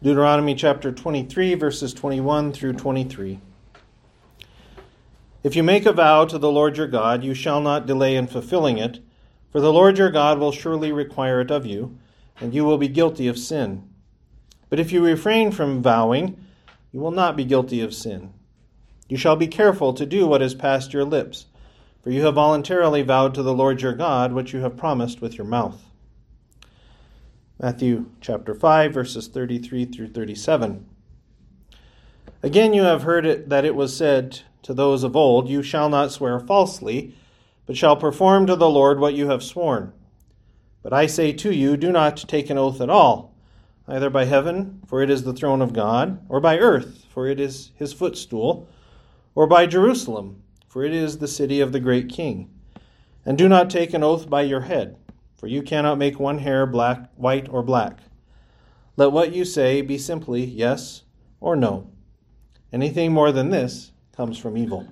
Deuteronomy chapter 23, verses 21 through 23. If you make a vow to the Lord your God, you shall not delay in fulfilling it, for the Lord your God will surely require it of you, and you will be guilty of sin. But if you refrain from vowing, you will not be guilty of sin. You shall be careful to do what is past your lips, for you have voluntarily vowed to the Lord your God what you have promised with your mouth. Matthew chapter 5, verses 33 through 37. Again, you have heard it that it was said to those of old, you shall not swear falsely, but shall perform to the Lord what you have sworn. But I say to you, do not take an oath at all, either by heaven, for it is the throne of God, or by earth, for it is his footstool, or by Jerusalem, for it is the city of the great king. And do not take an oath by your head, for you cannot make one hair black, white, or black. Let what you say be simply yes or no. Anything more than this comes from evil.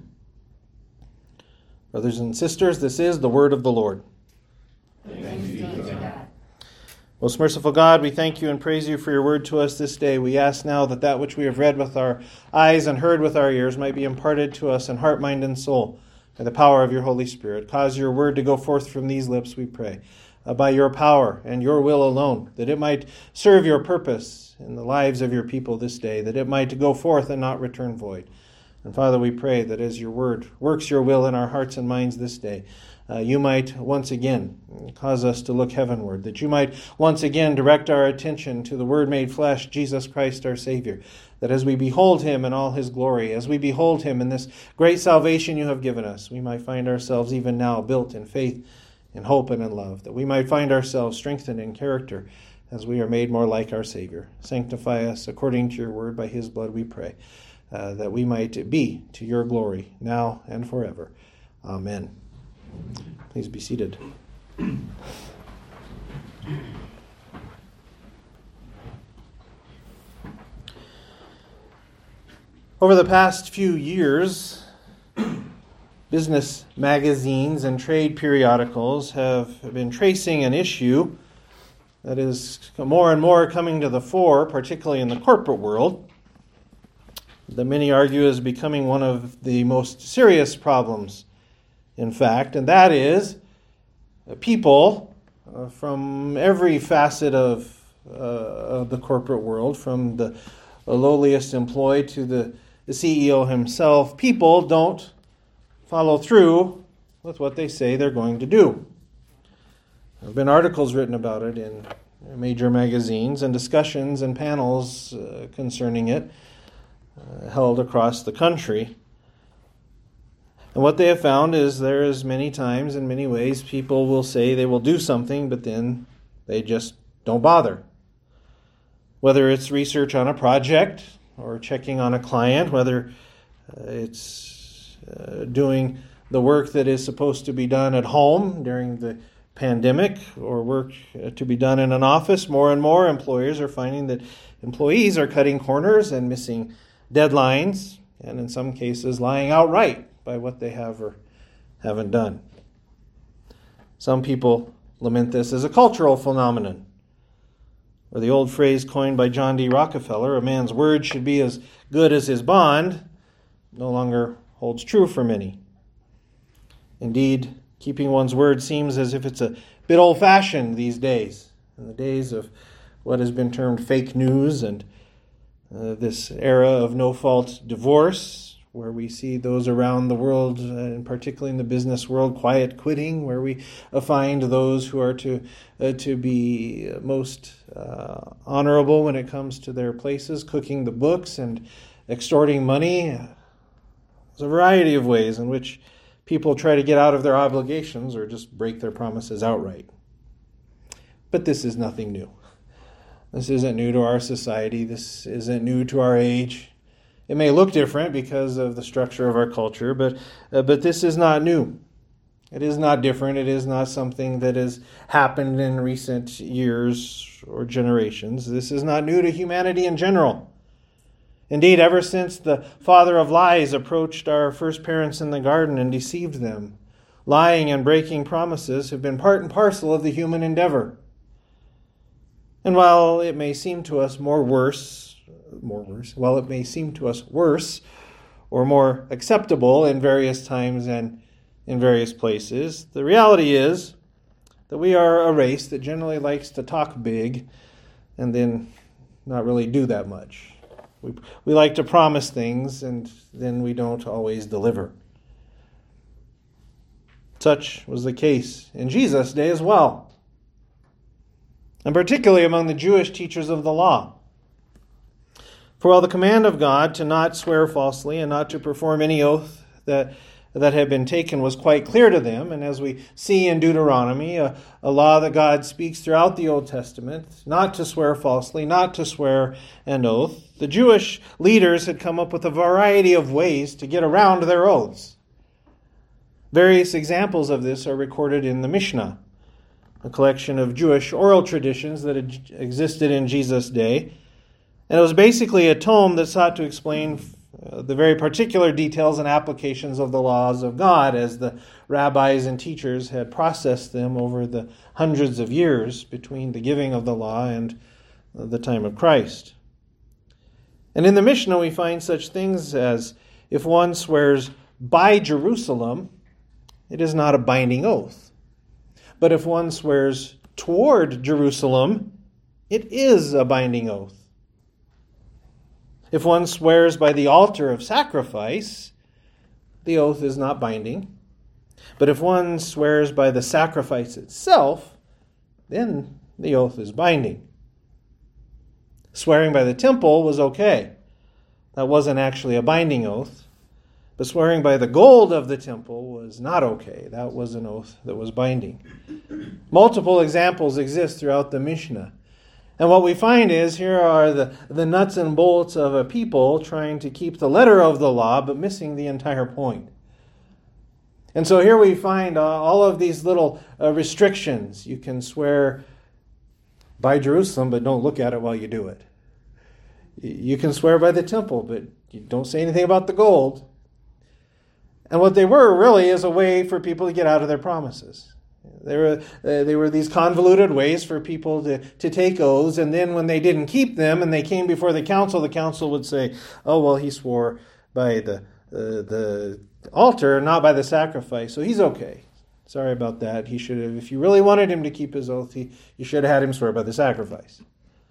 Brothers and sisters, this is the word of the Lord. Thanks be to God. Most merciful God, we thank you and praise you for your word to us this day. We ask now that which we have read with our eyes and heard with our ears might be imparted to us in heart, mind, and soul by the power of your Holy Spirit. Cause your word to go forth from these lips, we pray, by your power and your will alone, that it might serve your purpose in the lives of your people this day, that it might go forth and not return void. And Father, we pray that as your word works your will in our hearts and minds this day, you might once again cause us to look heavenward, that you might once again direct our attention to the Word made flesh, Jesus Christ our Savior, that as we behold him in all his glory, as we behold him in this great salvation you have given us, we might find ourselves even now built in faith, in hope, and in love, that we might find ourselves strengthened in character as we are made more like our Savior. Sanctify us according to your word by his blood, we pray, that we might be to your glory now and forever. Amen. Please be seated. Over the past few years, business magazines and trade periodicals have been tracing an issue that is more and more coming to the fore, particularly in the corporate world, that many argue is becoming one of the most serious problems, in fact, and that is people from every facet of the corporate world, from the lowliest employee to the CEO himself. People don't follow through with what they say they're going to do. There have been articles written about it in major magazines and discussions and panels concerning it held across the country. And what they have found is there is many times, in many ways, people will say they will do something, but then they just don't bother. Whether it's research on a project or checking on a client, whether it's doing the work that is supposed to be done at home during the pandemic or work to be done in an office, more and more employers are finding that employees are cutting corners and missing deadlines, and in some cases lying outright by what they have or haven't done. Some people lament this as a cultural phenomenon, or the old phrase coined by John D. Rockefeller, a man's word should be as good as his bond, no longer holds true for many. Indeed, keeping one's word seems as if it's a bit old-fashioned these days, in the days of what has been termed fake news and this era of no-fault divorce, where we see those around the world, and particularly in the business world, quiet quitting, where we find those who are to be most honorable when it comes to their places, cooking the books and extorting money. There's a variety of ways in which people try to get out of their obligations or just break their promises outright. But this is nothing new. This isn't new to our society. This isn't new to our age. It may look different because of the structure of our culture, but this is not new. It is not different. It is not something that has happened in recent years or generations. This is not new to humanity in general. Indeed, ever since the father of lies approached our first parents in the garden and deceived them, lying and breaking promises have been part and parcel of the human endeavor. And while it may seem to us while it may seem to us worse or more acceptable in various times and in various places, the reality is that we are a race that generally likes to talk big and then not really do that much. We like to promise things and then we don't always deliver. Such was the case in Jesus' day as well, and particularly among the Jewish teachers of the law. For while the command of God to not swear falsely and not to perform any oath that had been taken was quite clear to them, and as we see in Deuteronomy, a law that God speaks throughout the Old Testament, not to swear falsely, not to swear an oath, the Jewish leaders had come up with a variety of ways to get around their oaths. Various examples of this are recorded in the Mishnah, a collection of Jewish oral traditions that existed in Jesus' day. And it was basically a tome that sought to explain the very particular details and applications of the laws of God as the rabbis and teachers had processed them over the hundreds of years between the giving of the law and the time of Christ. And in the Mishnah we find such things as, if one swears by Jerusalem, it is not a binding oath. But if one swears toward Jerusalem, it is a binding oath. If one swears by the altar of sacrifice, the oath is not binding. But if one swears by the sacrifice itself, then the oath is binding. Swearing by the temple was okay. That wasn't actually a binding oath. But swearing by the gold of the temple was not okay. That was an oath that was binding. Multiple examples exist throughout the Mishnah. And what we find is here are the nuts and bolts of a people trying to keep the letter of the law, but missing the entire point. And so here we find all of these little restrictions. You can swear by Jerusalem, but don't look at it while you do it. You can swear by the temple, but you don't say anything about the gold. And what they were really is a way for people to get out of their promises. They were these convoluted ways for people to take oaths, and then when they didn't keep them and they came before the council would say, oh, well, he swore by the altar, not by the sacrifice, so he's okay. Sorry about that. He should have, if you really wanted him to keep his oath, you should have had him swear by the sacrifice.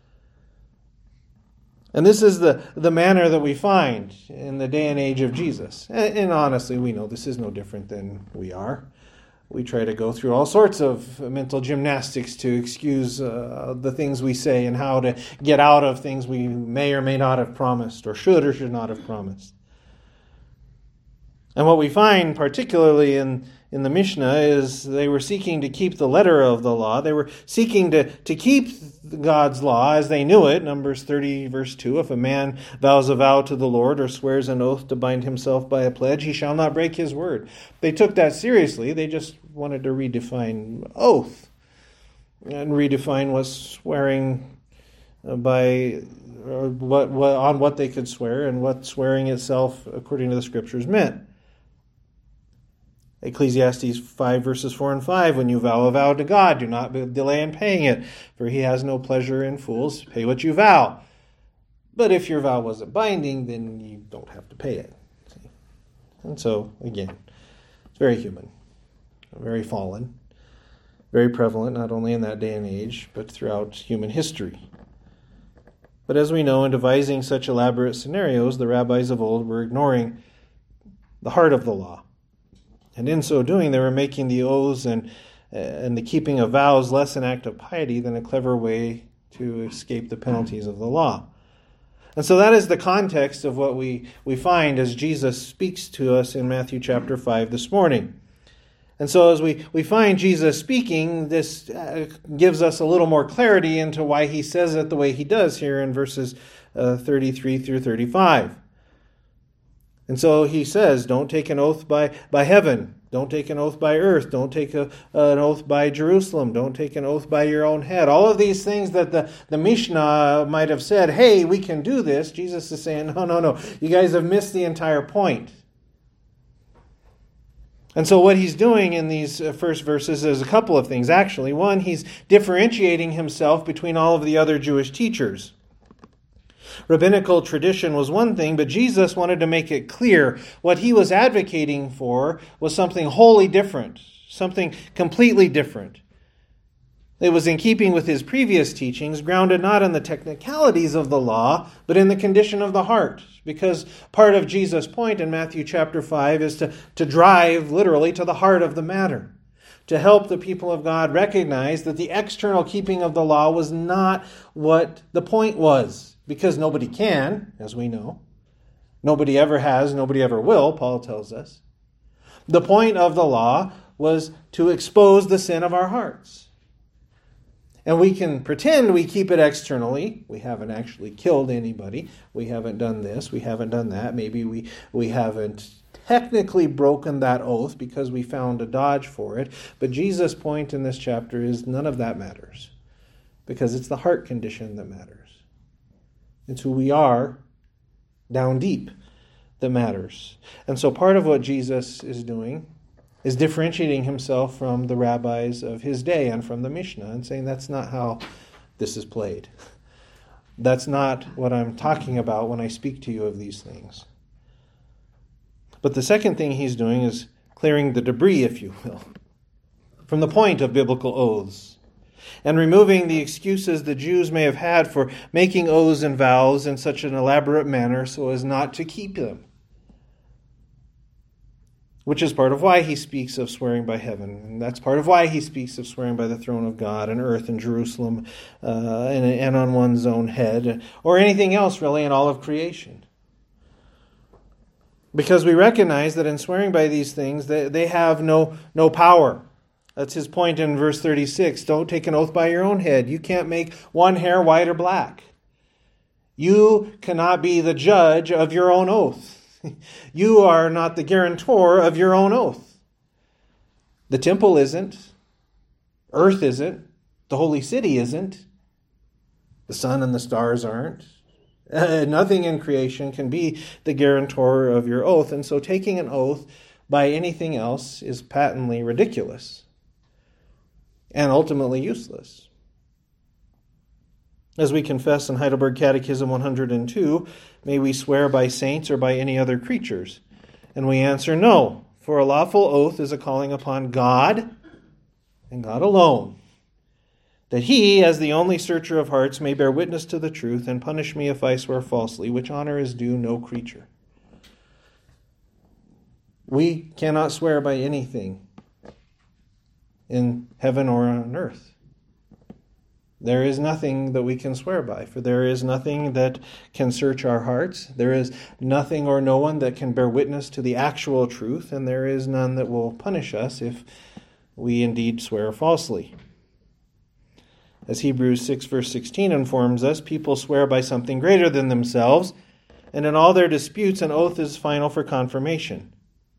And this is the manner that we find in the day and age of Jesus. And honestly, we know this is no different than we are. We try to go through all sorts of mental gymnastics to excuse the things we say and how to get out of things we may or may not have promised or should not have promised. And what we find particularly in the Mishnah is they were seeking to keep the letter of the law. They were seeking to keep God's law as they knew it. Numbers 30 verse 2, if a man vows a vow to the Lord or swears an oath to bind himself by a pledge, he shall not break his word. They took that seriously. They just wanted to redefine oath and redefine what swearing by or what they could swear and what swearing itself according to the scriptures meant. Ecclesiastes 5 verses 4 and 5, when you vow a vow to God, do not delay in paying it, for he has no pleasure in fools. Pay what you vow. But if your vow wasn't binding, then you don't have to pay it. See? And so, again, it's very human, very fallen, very prevalent, not only in that day and age, but throughout human history. But as we know, in devising such elaborate scenarios, the rabbis of old were ignoring the heart of the law. And in so doing, they were making the oaths and the keeping of vows less an act of piety than a clever way to escape the penalties of the law. And so that is the context of what we find as Jesus speaks to us in Matthew chapter 5 this morning. And so as we find Jesus speaking, this gives us a little more clarity into why he says it the way he does here in verses 33 through 35. And so he says, don't take an oath by heaven. Don't take an oath by earth. Don't take an oath by Jerusalem. Don't take an oath by your own head. All of these things that the Mishnah might have said, hey, we can do this. Jesus is saying, no. You guys have missed the entire point. And so what he's doing in these first verses is a couple of things, actually. One, he's differentiating himself between all of the other Jewish teachers. Rabbinical tradition was one thing, but Jesus wanted to make it clear what he was advocating for was something wholly different, something completely different. It was in keeping with his previous teachings, grounded not in the technicalities of the law, but in the condition of the heart. Because part of Jesus' point in Matthew chapter 5 is to drive literally to the heart of the matter, to help the people of God recognize that the external keeping of the law was not what the point was. Because nobody can, as we know. Nobody ever has, nobody ever will, Paul tells us. The point of the law was to expose the sin of our hearts. And we can pretend we keep it externally. We haven't actually killed anybody. We haven't done this. We haven't done that. Maybe we haven't technically broken that oath because we found a dodge for it. But Jesus' point in this chapter is none of that matters. Because it's the heart condition that matters. It's who we are down deep that matters. And so part of what Jesus is doing is differentiating himself from the rabbis of his day and from the Mishnah and saying that's not how this is played. That's not what I'm talking about when I speak to you of these things. But the second thing he's doing is clearing the debris, if you will, from the point of biblical oaths and removing the excuses the Jews may have had for making oaths and vows in such an elaborate manner so as not to keep them. Which is part of why he speaks of swearing by heaven. And that's part of why he speaks of swearing by the throne of God and earth and Jerusalem and on one's own head, or anything else really in all of creation. Because we recognize that in swearing by these things, they have no power. That's his point in verse 36. Don't take an oath by your own head. You can't make one hair white or black. You cannot be the judge of your own oath. You are not the guarantor of your own oath. The temple isn't. Earth isn't. The holy city isn't. The sun and the stars aren't. Nothing in creation can be the guarantor of your oath. And so taking an oath by anything else is patently ridiculous and ultimately useless. As we confess in Heidelberg Catechism 102, may we swear by saints or by any other creatures? And we answer no, for a lawful oath is a calling upon God and God alone, that he, as the only searcher of hearts, may bear witness to the truth and punish me if I swear falsely, which honor is due no creature. We cannot swear by anything in heaven or on earth. There is nothing that we can swear by, for there is nothing that can search our hearts. There is nothing or no one that can bear witness to the actual truth, and there is none that will punish us if we indeed swear falsely. As Hebrews 6 verse 16 informs us, people swear by something greater than themselves, and in all their disputes an oath is final for confirmation.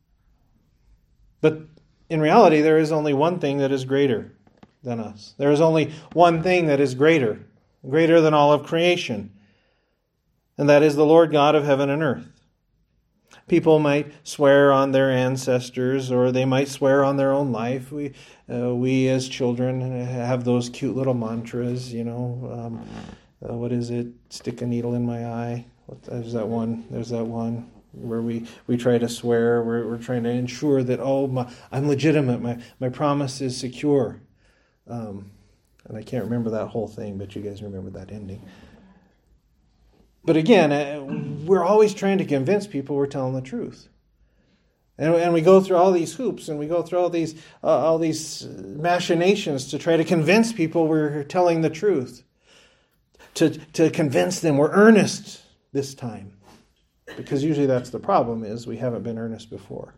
But in reality, there is only one thing that is greater than us. There is only one thing that is greater than all of creation, and that is the Lord God of heaven and earth. People might swear on their ancestors, or they might swear on their own life. We as children have those cute little mantras, what is it? Stick a needle in my eye. There's that one where we try to swear. We're trying to ensure that, I'm legitimate. My promise is secure. And I can't remember that whole thing, but you guys remember that ending. But again, we're always trying to convince people we're telling the truth. And we go through all these hoops, and we go through all these machinations to try to convince people we're telling the truth. To convince them we're earnest this time. Because usually that's the problem, is we haven't been earnest before.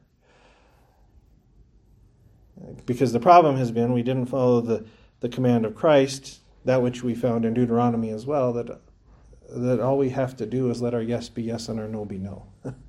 Because the problem has been we didn't follow the command of Christ, that which we found in Deuteronomy as well, that all we have to do is let our yes be yes and our no be no.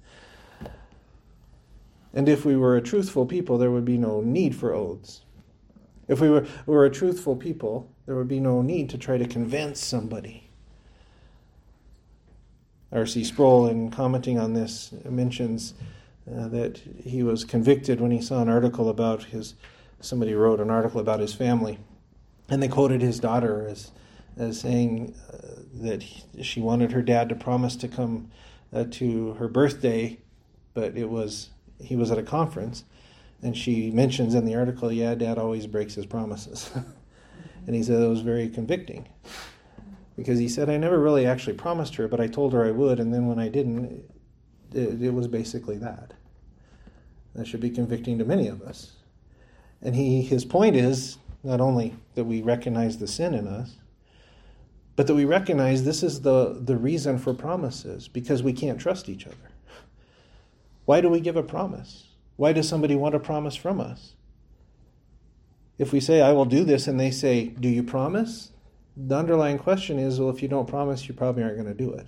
And if we were a truthful people, there would be no need for oaths. If we were a truthful people, there would be no need to try to convince somebody. R.C. Sproul, in commenting on this, mentions that he was convicted when he saw an article about somebody wrote an article about his family, and they quoted his daughter as saying that she wanted her dad to promise to come to her birthday, but he was at a conference, and she mentions in the article, yeah, Dad always breaks his promises. And he said it was very convicting, because he said, I never really actually promised her, but I told her I would, and then when I didn't, it was basically that. That should be convicting to many of us. And his point is not only that we recognize the sin in us, but that we recognize this is the reason for promises, because we can't trust each other. Why do we give a promise? Why does somebody want a promise from us? If we say, I will do this, and they say, do you promise? The underlying question is, well, if you don't promise, you probably aren't going to do it.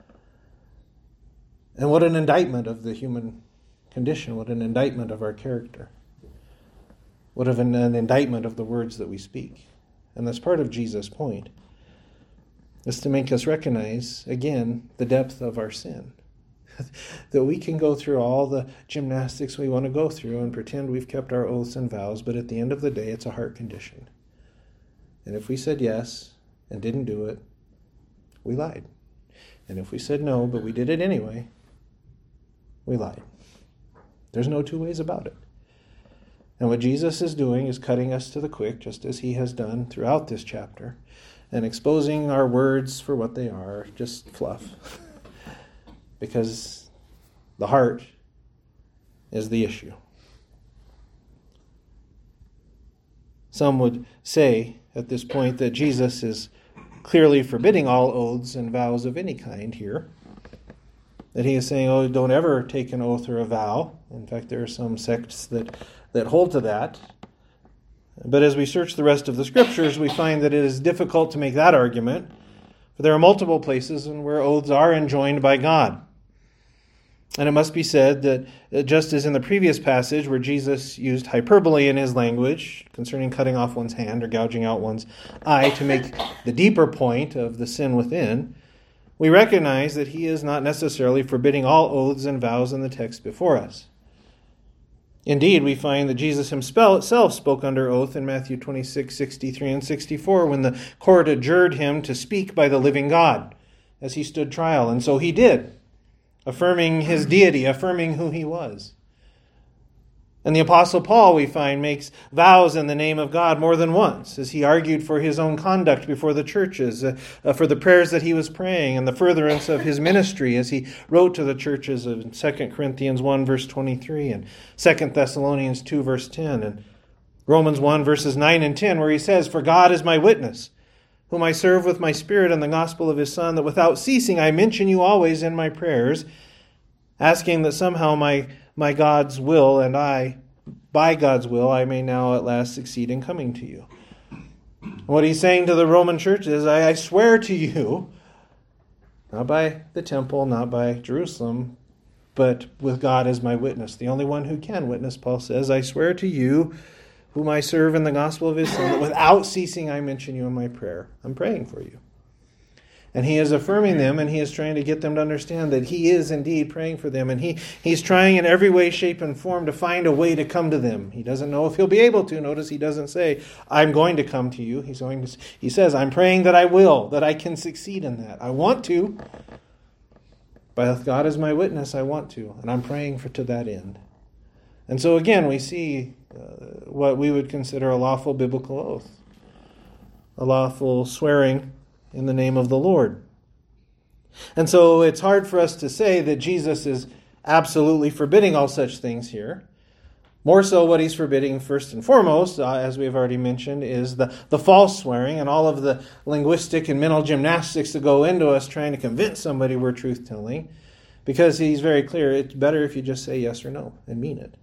And what an indictment of the human condition, what an indictment of our character. What of an indictment of the words that we speak. And that's part of Jesus' point, is to make us recognize, again, the depth of our sin. That we can go through all the gymnastics we want to go through and pretend we've kept our oaths and vows, but at the end of the day, it's a heart condition. And if we said yes and didn't do it, we lied. And if we said no, but we did it anyway, we lied. There's no two ways about it. And what Jesus is doing is cutting us to the quick, just as he has done throughout this chapter, and exposing our words for what they are, just fluff. Because the heart is the issue. Some would say at this point that Jesus is clearly forbidding all oaths and vows of any kind here. That he is saying, oh, don't ever take an oath or a vow. In fact, there are some sects that hold to that. But as we search the rest of the scriptures, we find that it is difficult to make that argument. For there are multiple places where oaths are enjoined by God. And it must be said that just as in the previous passage where Jesus used hyperbole in his language concerning cutting off one's hand or gouging out one's eye to make the deeper point of the sin within, we recognize that he is not necessarily forbidding all oaths and vows in the text before us. Indeed, we find that Jesus himself spoke under oath in Matthew 26, 63 and 64 when the court adjured him to speak by the living God as he stood trial. And so he did, affirming his deity, affirming who he was. And the Apostle Paul, we find, makes vows in the name of God more than once, as he argued for his own conduct before the churches, for the prayers that he was praying, and the furtherance of his ministry, as he wrote to the churches of 2 Corinthians 1, verse 23, and 2 Thessalonians 2, verse 10, and Romans 1, verses 9 and 10, where he says, For God is my witness, whom I serve with my spirit in the gospel of his Son, that without ceasing I mention you always in my prayers, asking that somehow my God's will and I, by God's will, I may now at last succeed in coming to you. What he's saying to the Roman church is, I swear to you, not by the temple, not by Jerusalem, but with God as my witness. The only one who can witness, Paul says, I swear to you, whom I serve in the gospel of his Son, that without ceasing I mention you in my prayer. I'm praying for you. And he is affirming them, and he is trying to get them to understand that he is indeed praying for them. And he's trying in every way, shape, and form to find a way to come to them. He doesn't know if he'll be able to. Notice he doesn't say, I'm going to come to you. He says, I'm praying that I will, that I can succeed in that. I want to. But God is my witness, I want to. And I'm praying to that end. And so again, we see what we would consider a lawful biblical oath. A lawful swearing in the name of the Lord. And so it's hard for us to say that Jesus is absolutely forbidding all such things here. More so what he's forbidding first and foremost, as we've already mentioned, is the false swearing and all of the linguistic and mental gymnastics that go into us trying to convince somebody we're truth-telling. Because he's very clear, it's better if you just say yes or no and mean it.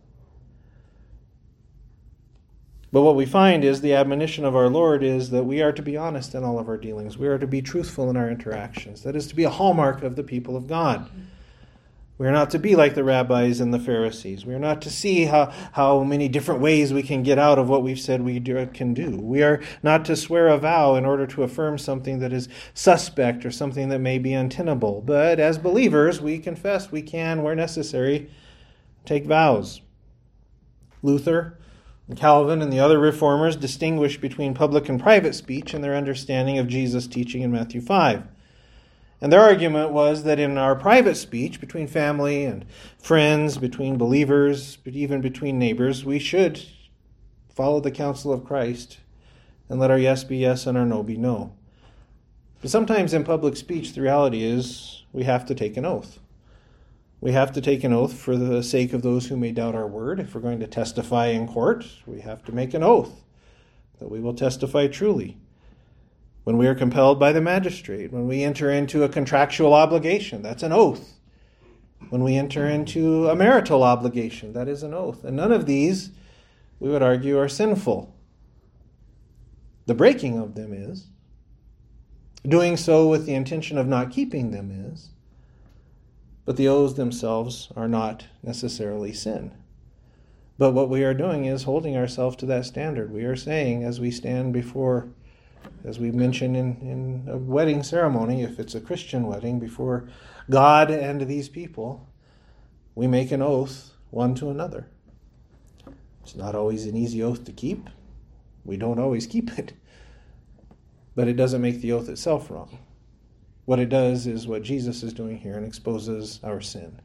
But what we find is the admonition of our Lord is that we are to be honest in all of our dealings. We are to be truthful in our interactions. That is to be a hallmark of the people of God. We are not to be like the rabbis and the Pharisees. We are not to see how many different ways we can get out of what we've said we can do. We are not to swear a vow in order to affirm something that is suspect or something that may be untenable. But as believers, we confess we can, where necessary, take vows. Luther, Calvin, and the other reformers distinguished between public and private speech in their understanding of Jesus' teaching in Matthew 5. And their argument was that in our private speech, between family and friends, between believers, but even between neighbors, we should follow the counsel of Christ and let our yes be yes and our no be no. But sometimes in public speech, the reality is we have to take an oath. We have to take an oath for the sake of those who may doubt our word. If we're going to testify in court, we have to make an oath that we will testify truly. When we are compelled by the magistrate, when we enter into a contractual obligation, that's an oath. When we enter into a marital obligation, that is an oath. And none of these, we would argue, are sinful. The breaking of them is. Doing so with the intention of not keeping them is. But the oaths themselves are not necessarily sin. But what we are doing is holding ourselves to that standard. We are saying, as we stand before, as we mentioned in a wedding ceremony, if it's a Christian wedding, before God and these people, we make an oath one to another. It's not always an easy oath to keep. We don't always keep it. But it doesn't make the oath itself wrong. What it does is what Jesus is doing here and exposes our sin.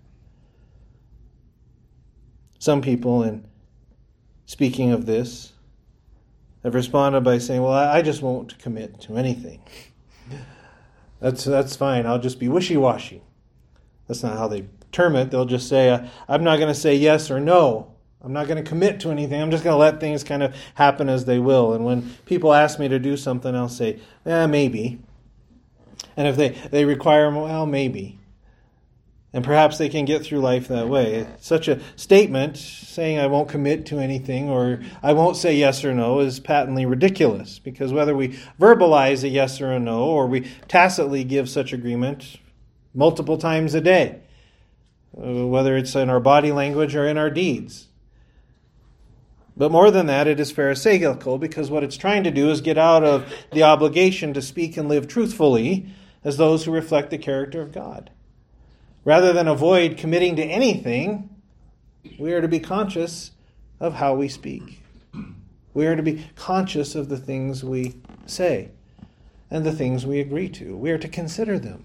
Some people, in speaking of this, have responded by saying, well, I just won't commit to anything. That's fine. I'll just be wishy-washy. That's not how they term it. They'll just say, I'm not going to say yes or no. I'm not going to commit to anything. I'm just going to let things kind of happen as they will. And when people ask me to do something, I'll say, maybe. And if they require, well, maybe. And perhaps they can get through life that way. Such a statement, saying I won't commit to anything or I won't say yes or no, is patently ridiculous. Because whether we verbalize a yes or a no, or we tacitly give such agreement multiple times a day, whether it's in our body language or in our deeds. But more than that, it is pharisaical, because what it's trying to do is get out of the obligation to speak and live truthfully as those who reflect the character of God. Rather than avoid committing to anything, we are to be conscious of how we speak. We are to be conscious of the things we say and the things we agree to. We are to consider them.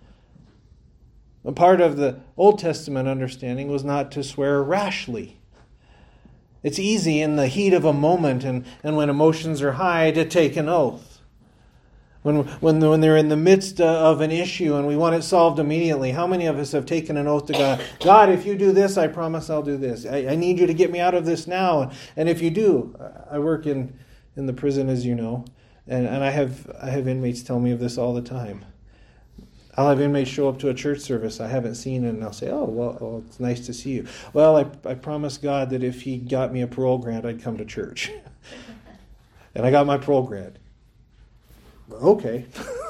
A part of the Old Testament understanding was not to swear rashly. It's easy in the heat of a moment and when emotions are high to take an oath. When they're in the midst of an issue and we want it solved immediately, how many of us have taken an oath to God? God, if you do this, I promise I'll do this. I need you to get me out of this now. And if you do, I work in the prison, as you know, and I have inmates tell me of this all the time. I'll have inmates show up to a church service I haven't seen, and I'll say, oh, well, it's nice to see you. Well, I promised God that if he got me a parole grant, I'd come to church. And I got my parole grant. Okay.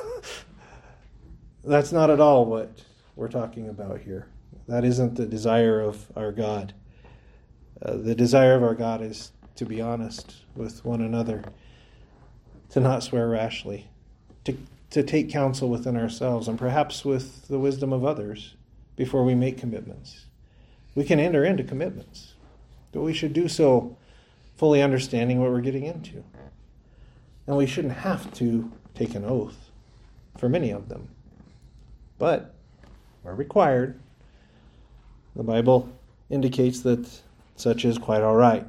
That's not at all what we're talking about here. That isn't the desire of our God. The desire of our God is to be honest with one another, to not swear rashly, to take counsel within ourselves and perhaps with the wisdom of others before we make commitments. We can enter into commitments, but we should do so fully understanding what we're getting into. And we shouldn't have to take an oath for many of them. But where required, the Bible indicates that such is quite all right.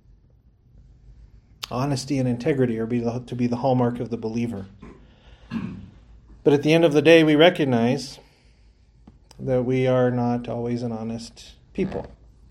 Honesty and integrity are to be the hallmark of the believer. But at the end of the day, we recognize that we are not always an honest people.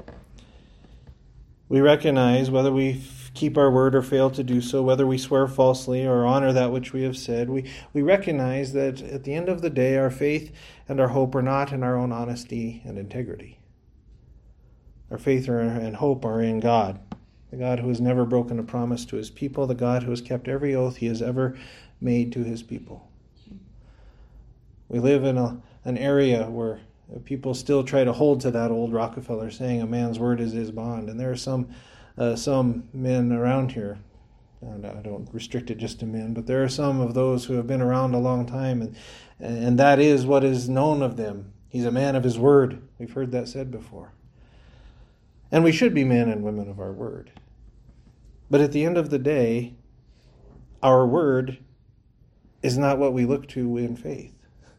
We recognize whether we keep our word or fail to do so, whether we swear falsely or honor that which we have said. We recognize that at the end of the day, our faith and our hope are not in our own honesty and integrity. Our faith and hope are in God, the God who has never broken a promise to his people, the God who has kept every oath he has ever made to his people. We live in an area where people still try to hold to that old Rockefeller saying, a man's word is his bond. And there are some men around here, and I don't restrict it just to men, but there are some of those who have been around a long time, and that is what is known of them. He's a man of his word. We've heard that said before. And we should be men and women of our word. But at the end of the day, our word is not what we look to in faith.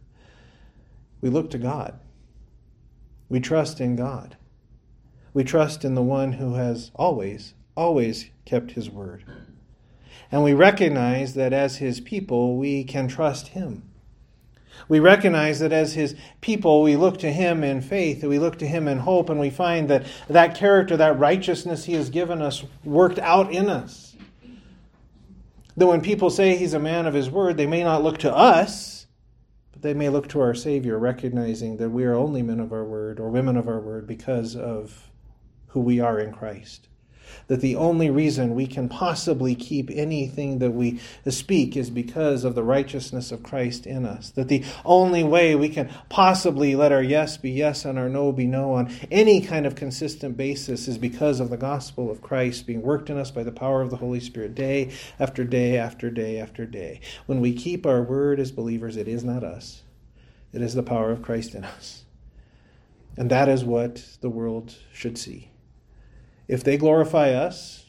We look to God. We trust in God. We trust in the one who has always kept his word. And we recognize that as his people, we can trust him. We recognize that as his people, we look to him in faith, and we look to him in hope, and we find that that character, that righteousness he has given us, worked out in us. That when people say he's a man of his word, they may not look to us, but they may look to our Savior, recognizing that we are only men of our word or women of our word because of who we are in Christ. That the only reason we can possibly keep anything that we speak is because of the righteousness of Christ in us. That the only way we can possibly let our yes be yes and our no be no on any kind of consistent basis is because of the gospel of Christ being worked in us by the power of the Holy Spirit day after day after day after day. When we keep our word as believers, it is not us. It is the power of Christ in us. And that is what the world should see. If they glorify us,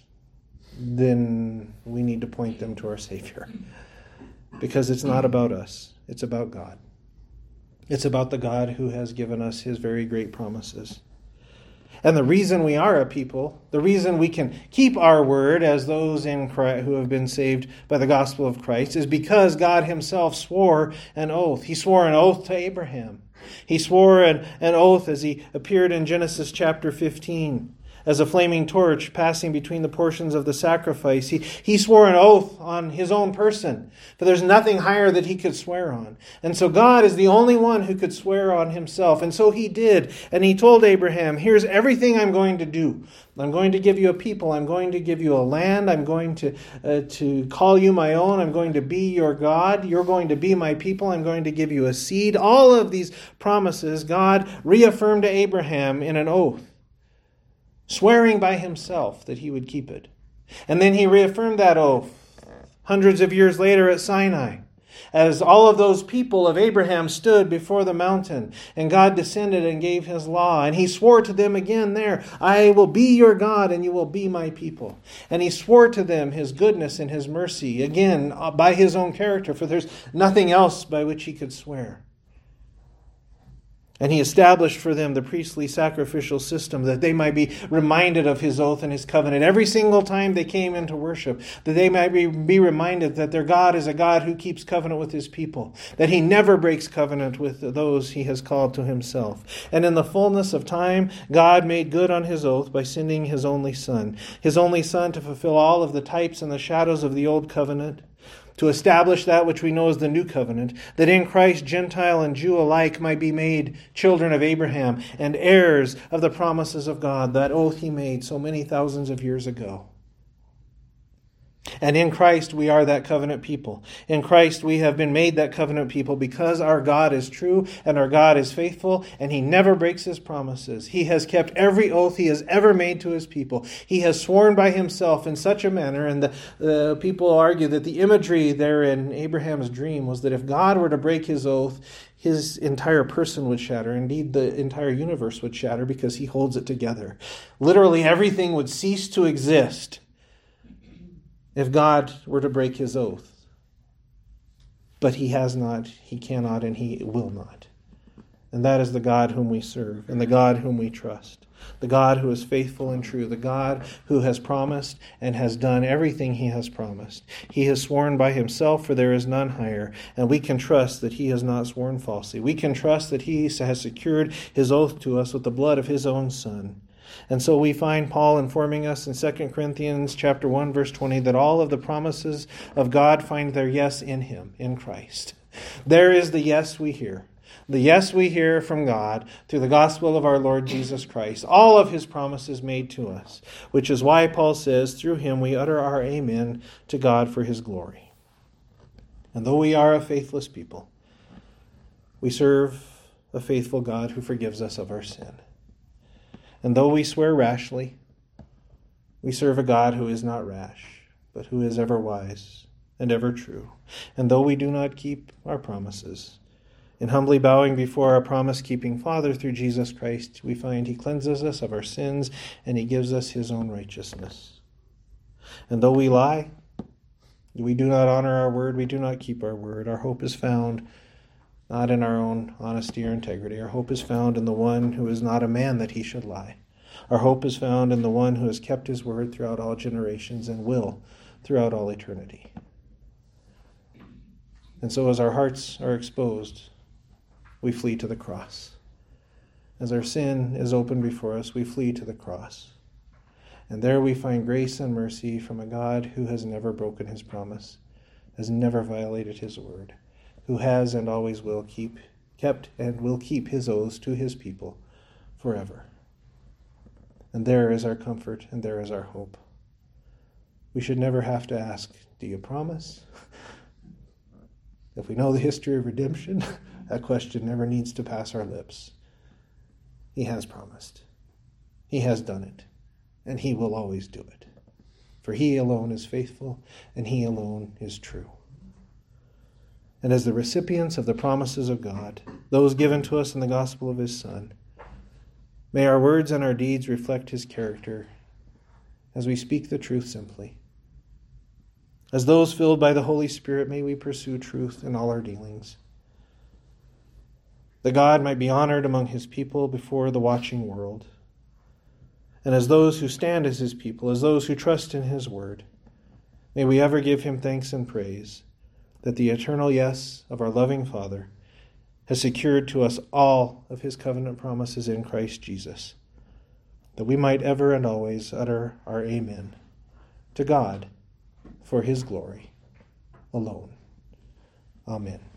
then we need to point them to our Savior. Because it's not about us. It's about God. It's about the God who has given us his very great promises. And the reason we are a people, the reason we can keep our word as those in Christ who have been saved by the gospel of Christ, is because God himself swore an oath. He swore an oath to Abraham. He swore an oath as he appeared in Genesis chapter 15. As a flaming torch passing between the portions of the sacrifice. He swore an oath on his own person, for there's nothing higher that he could swear on. And so God is the only one who could swear on himself. And so he did. And he told Abraham, here's everything I'm going to do. I'm going to give you a people. I'm going to give you a land. I'm going to call you my own. I'm going to be your God. You're going to be my people. I'm going to give you a seed. All of these promises God reaffirmed to Abraham in an oath, swearing by himself that he would keep it. And then he reaffirmed that oath hundreds of years later at Sinai, as all of those people of Abraham stood before the mountain, and God descended and gave his law, and he swore to them again there, I will be your God, and you will be my people. And he swore to them his goodness and his mercy, again, by his own character, for there's nothing else by which he could swear. And he established for them the priestly sacrificial system that they might be reminded of his oath and his covenant every single time they came into worship, that they might be reminded that their God is a God who keeps covenant with his people, that he never breaks covenant with those he has called to himself. And in the fullness of time, God made good on his oath by sending his only Son to fulfill all of the types and the shadows of the old covenant, to establish that which we know as the new covenant, that in Christ Gentile and Jew alike might be made children of Abraham and heirs of the promises of God, that oath he made so many thousands of years ago. And in Christ we are that covenant people. In Christ we have been made that covenant people because our God is true and our God is faithful, and he never breaks his promises. He has kept every oath he has ever made to his people. He has sworn by himself in such a manner, and the people argue that the imagery there in Abraham's dream was that if God were to break his oath, his entire person would shatter. Indeed, the entire universe would shatter because he holds it together. Literally everything would cease to exist if God were to break his oath. But he has not, he cannot, and he will not. And that is the God whom we serve, and the God whom we trust. The God who is faithful and true, the God who has promised and has done everything he has promised. He has sworn by himself, for there is none higher, and we can trust that he has not sworn falsely. We can trust that he has secured his oath to us with the blood of his own Son. And so we find Paul informing us in 2 Corinthians chapter 1, verse 20, that all of the promises of God find their yes in him, in Christ. There is the yes we hear. The yes we hear from God through the gospel of our Lord Jesus Christ. All of his promises made to us, which is why Paul says, through him we utter our amen to God for his glory. And though we are a faithless people, we serve a faithful God who forgives us of our sin. And though we swear rashly, we serve a God who is not rash, but who is ever wise and ever true. And though we do not keep our promises, In humbly bowing before our promise-keeping Father through Jesus Christ, we find he cleanses us of our sins and he gives us his own righteousness. And though we lie, we do not honor our word, we do not keep our word. Our hope is found not in our own honesty or integrity. Our hope is found in the one who is not a man that he should lie. Our hope is found in the one who has kept his word throughout all generations and will throughout all eternity. And so as our hearts are exposed, we flee to the cross. As our sin is open before us, we flee to the cross. And there we find grace and mercy from a God who has never broken his promise, has never violated his word, who has and always will kept and will keep his oaths to his people forever. And there is our comfort and there is our hope. We should never have to ask, do you promise? If we know the history of redemption, that question never needs to pass our lips. He has promised. He has done it. And he will always do it. For he alone is faithful, and he alone is true. And as the recipients of the promises of God, those given to us in the gospel of his Son, may our words and our deeds reflect his character as we speak the truth simply. As those filled by the Holy Spirit, may we pursue truth in all our dealings, that God might be honored among his people before the watching world. And as those who stand as his people, as those who trust in his word, may we ever give him thanks and praise that the eternal yes of our loving Father has secured to us all of his covenant promises in Christ Jesus, that we might ever and always utter our amen to God for his glory alone. Amen.